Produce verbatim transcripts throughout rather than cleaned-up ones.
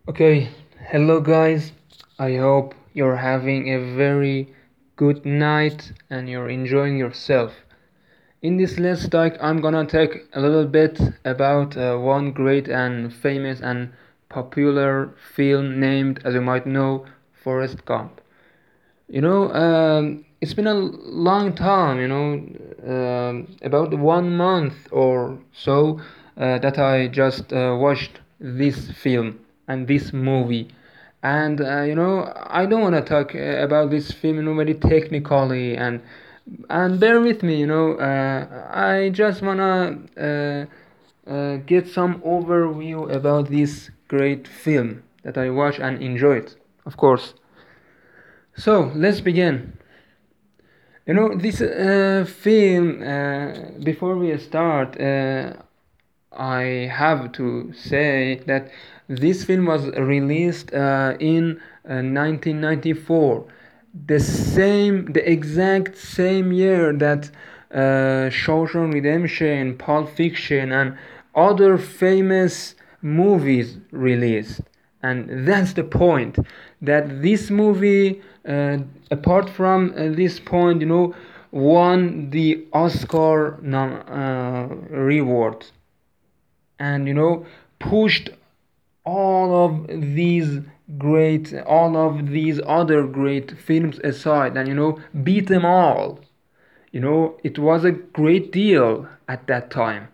Okay, hello guys. I hope you're having a very good night and you're enjoying yourself. In this Let's Talk, I'm gonna talk a little bit about uh, one great and famous and popular film named, as you might know, Forrest Gump. You know, um, it's been a long time, you know, um, about one month or so uh, that I just uh, watched this film and this movie. And, uh, you know, I don't want to talk uh, about this film, you know, very technically and and bear with me, you know, uh, I just want to uh, uh, get some overview about this great film that I watched and enjoyed, of course. So let's begin. You know, this uh, film, uh, before we start, uh, I have to say that this film was released uh, in uh, nineteen ninety-four, the same, the exact same year that uh, Shawshank Redemption, Pulp Fiction, and other famous movies released. And that's the point, that this movie, uh, apart from uh, this point, you know, won the Oscar nom- uh, reward, and you know, pushed all of these great all of these other great films aside, and you know, beat them all. You know, it was a great deal at that time.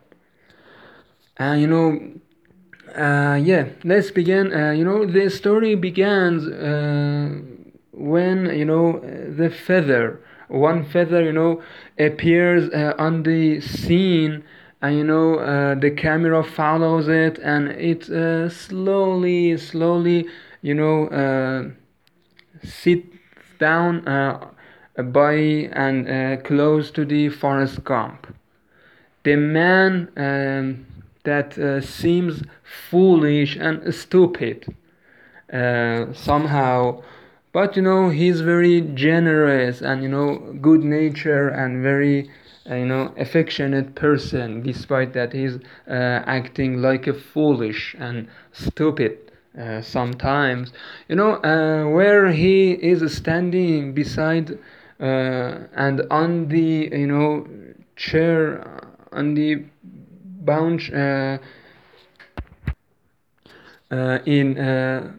And you know, uh, yeah, let's begin. Uh, you know, the story begins uh, when, you know, the feather, one feather, you know, appears uh, on the scene, and you know, uh, the camera follows it, and it uh, slowly, slowly, you know, uh, sits down uh, by and uh, close to the Forest Gump, the man um, that uh, seems foolish and stupid uh, somehow, but you know, he's very generous and, you know, good nature and very uh, you know, affectionate person, despite that he's uh, acting like a foolish and stupid uh, sometimes. You know, uh, where he is standing beside uh, and on the, you know, chair, uh, on the bench uh, uh, in uh,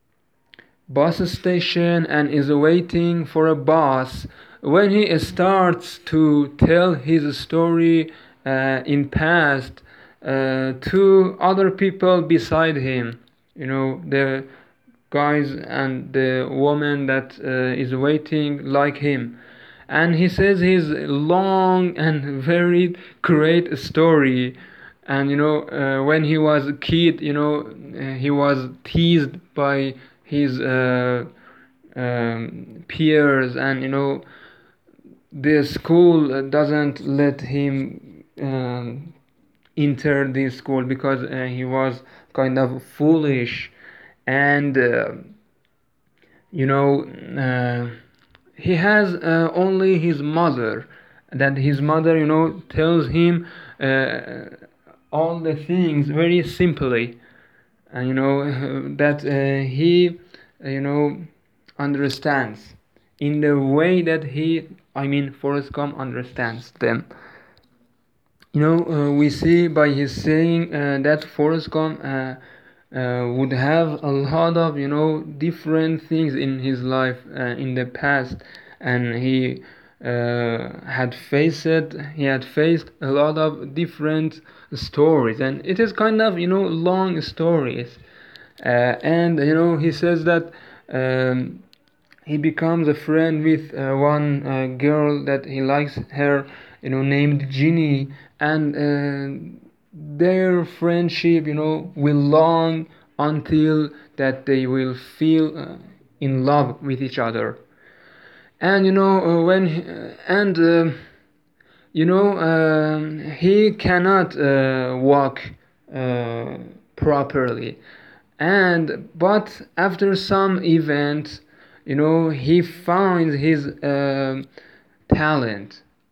bus station, and is waiting for a bus, when he starts to tell his story uh, in past uh, to other people beside him, you know, the guys and the woman that uh, is waiting like him. And he says his long and very great story. And you know, uh, when he was a kid, you know, uh, he was teased by his uh, um, peers, and you know, the school doesn't let him um, enter this school because uh, he was kind of foolish. And uh, you know, uh, he has uh, only his mother, that his mother, you know, tells him uh, all the things very simply, and you know, that uh, he uh, you know, understands in the way that he, I mean, Forrest Gump understands them. You know, uh, we see by his saying uh, that Forrest Gump uh, uh, would have a lot of, you know, different things in his life uh, in the past, and he uh, had faced he had faced a lot of different stories, and it is kind of, you know, long stories. Uh, and you know, he says that um, he becomes a friend with uh, one uh, girl that he likes her, you know, named Ginny, and uh, their friendship, you know, will long until that they will feel uh, in love with each other. And you know, uh, when he, uh, and uh, you know, um, he cannot uh, walk uh, properly, and but after some event, you know, he finds his uh, talent,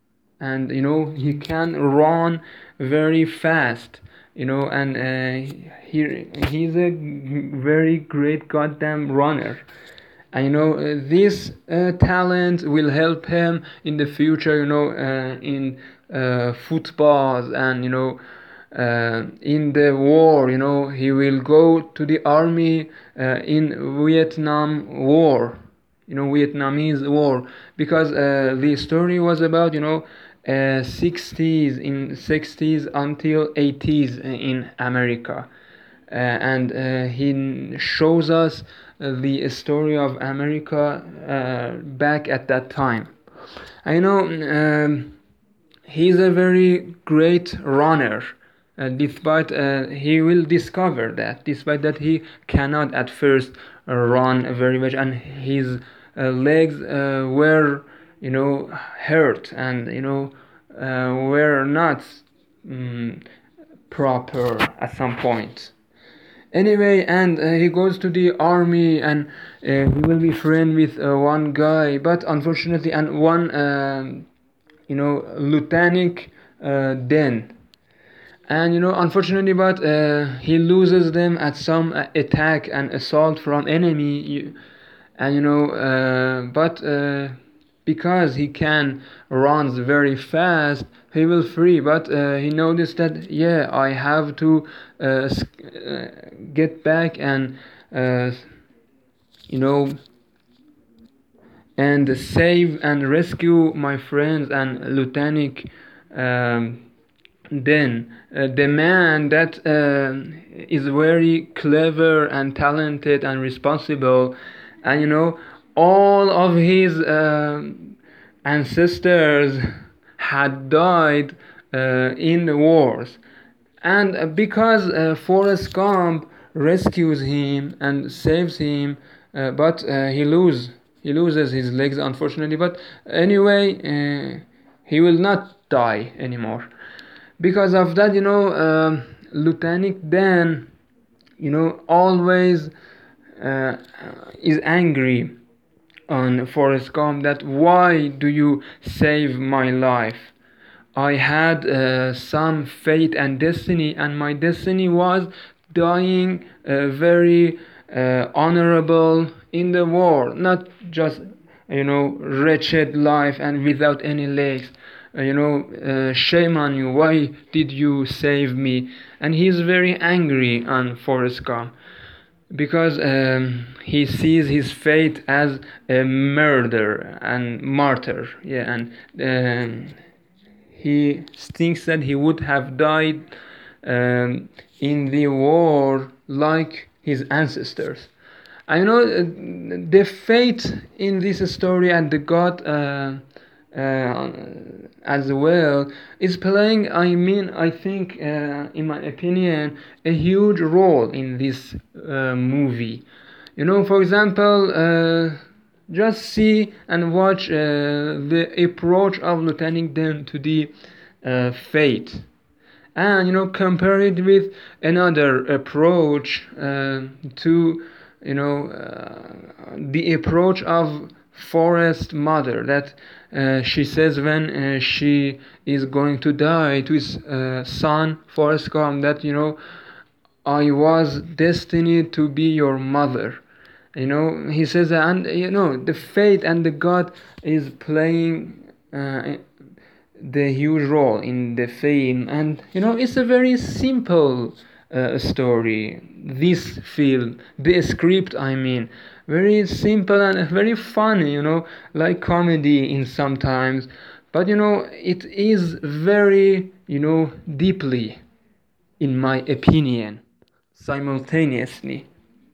and you know he can run very fast, you know, and uh, he he's a very great goddamn runner. And you know uh, this uh, talent will help him in the future, you know, uh, in uh, football, and you know uh, in the war, you know, he will go to the army uh, in Vietnam War, you know, Vietnamese war, because uh, the story was about, you know, uh, sixties in sixties until eighties in America. Uh, and uh, he shows us uh, the story of America uh, back at that time. I know um, he's a very great runner. Uh, despite uh, he will discover that, despite that he cannot at first uh, run very much, and his uh, legs uh, were, you know, hurt, and you know uh, were not um, proper at some point. Anyway, and uh, he goes to the army, and uh, he will be friend with uh, one guy, but unfortunately, and one uh, you know lieutenant uh, Dan, and you know unfortunately, but uh, he loses them at some uh, attack and assault from enemy, and you know uh, but uh, because he can runs very fast, he will free, but uh, he noticed that, yeah, I have to uh, uh, get back and uh, you know and save and rescue my friends and lieutenant um, then uh, the man that uh, is very clever and talented and responsible, and you know all of his uh, ancestors had died uh, in the wars, and uh, because uh, Forrest Gump rescues him and saves him, uh, but uh, he loses he loses his legs, unfortunately, but anyway uh, he will not die anymore. Because of that, you know uh, Lieutenant Dan, you know always uh, is angry on Forrest Gump, that why do you save my life? I had uh, some fate and destiny, and my destiny was dying uh, very uh, honorable in the war, not just, you know, wretched life and without any legs. Uh, you know, uh, shame on you. Why did you save me? And he's very angry on Forrest Gump, because um, he sees his fate as a murder and martyr. Yeah, and um, he thinks that he would have died um, in the war like his ancestors. I know uh, the fate in this story and the God uh, uh, as well is playing, I mean, I think, uh, in my opinion, a huge role in this uh, movie. You know, for example, uh, just see and watch uh, the approach of Lieutenant Dan to the uh, fate, and you know compare it with another approach uh, to, you know uh, the approach of Forrest's mother, that uh, she says when uh, she is going to die to his uh, son Forrest Gump, that you know I was destined to be your mother. You know he says that, and you know the fate and the God is playing uh, the huge role in the film. And you know it's a very simple uh, story, this film, the script, I mean, very simple and very funny, you know like comedy in sometimes, but you know it is very, you know deeply, in my opinion, simultaneously.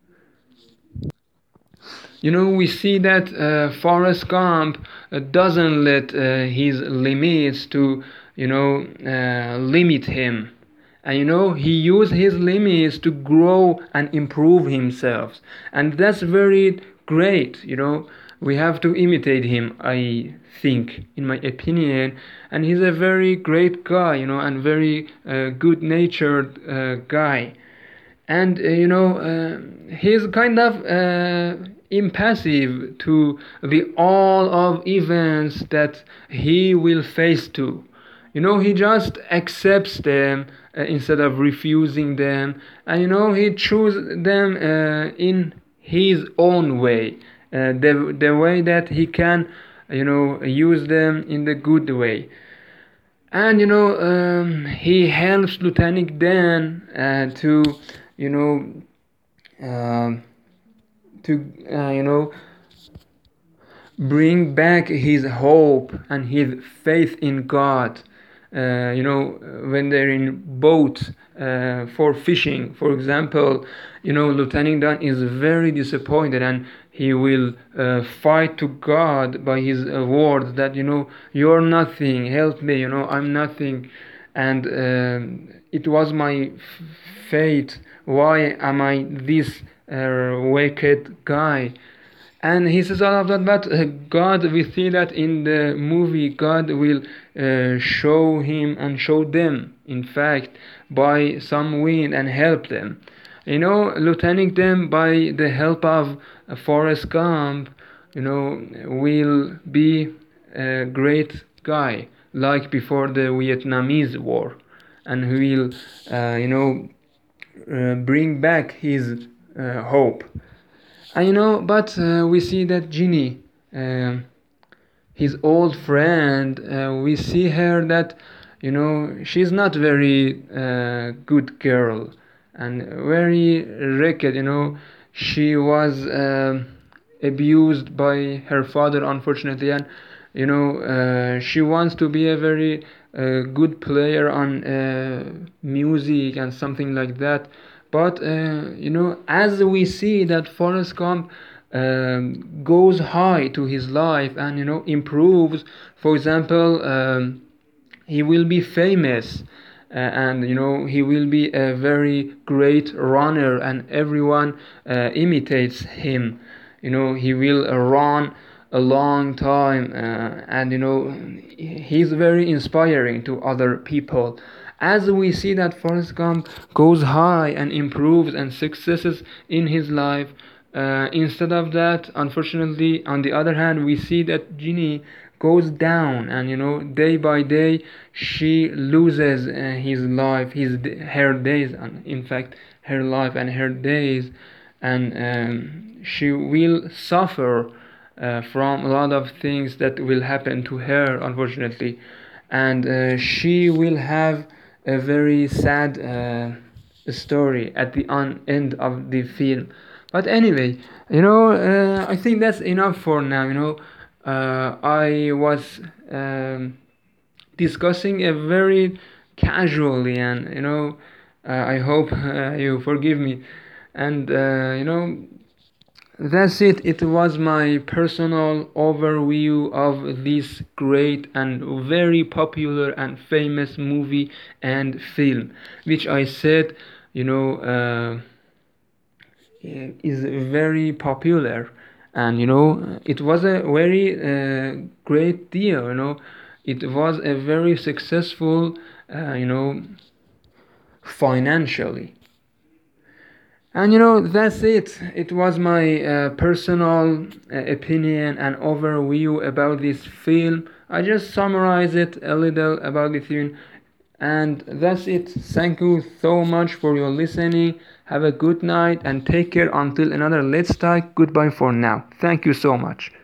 You know, we see that uh, Forrest Gump uh, doesn't let uh, his limits to, you know, uh, limit him. And you know, he used his limits to grow and improve himself. And that's very great, you know. We have to imitate him, I think, in my opinion. And he's a very great guy, you know, and very uh, good-natured uh, guy. And uh, you know uh, he's kind of uh, impassive to the all of events that he will face to. You know, he just accepts them uh, instead of refusing them, and you know, he chooses them uh, in his own way, uh, the the way that he can, you know, use them in the good way. And you know, um, he helps Lieutenant Dan uh, to, you know, um to uh, you know, bring back his hope and his faith in God. Uh, you know, when they're in boat uh, for fishing, for example, you know, Lieutenant Dan is very disappointed, and he will uh, fight to God by his uh, words that, you know, you're nothing, help me, you know, I'm nothing, and um it was my f- fate. Why am I this uh, wicked guy? And he says all of that, but uh, God, we see that in the movie, God will uh, show him and show them, in fact, by some wind and help them. You know, Lieutenant them by the help of uh, Forrest Gump, you know, will be a great guy like before the Vietnamese War, and will, uh, you know, uh, bring back his uh, hope. And you know, but uh, we see that Ginny, um his old friend, uh, we see her that, you know, she's not very uh, good girl and very wrecked. You know, she was um abused by her father, unfortunately, and you know, uh, she wants to be a very uh, good player on uh, music and something like that. But uh, you know, as we see that Forrest Gump um, goes high to his life and, you know, improves. For example, um, he will be famous, uh, and you know, he will be a very great runner, and everyone uh, imitates him. You know, he will uh, run a long time, uh, and you know, he's very inspiring to other people. As we see that Forrest Gump goes high and improves and successes in his life, uh, instead of that, unfortunately, on the other hand, we see that Ginny goes down, and you know, day by day she loses uh, his life, his her days, and in fact her life and her days, and um, she will suffer uh, from a lot of things that will happen to her, unfortunately, and uh, she will have a very sad uh, story at the un- end of the film. But anyway, you know, uh, I think that's enough for now. You know, uh, I was um, discussing a very casually, and you know, uh, I hope uh, you forgive me. And uh, you know, that's it. It was my personal overview of this great and very popular and famous movie and film, which I said, you know, uh, is very popular, and you know, it was a very uh, great deal. You know, it was a very successful, uh, you know, financially. And you know, that's it. It was my uh, personal uh, opinion and overview about this film. I just summarized it a little about the film, and that's it. Thank you so much for your listening. Have a good night and take care until another Let's Talk. Goodbye for now. Thank you so much.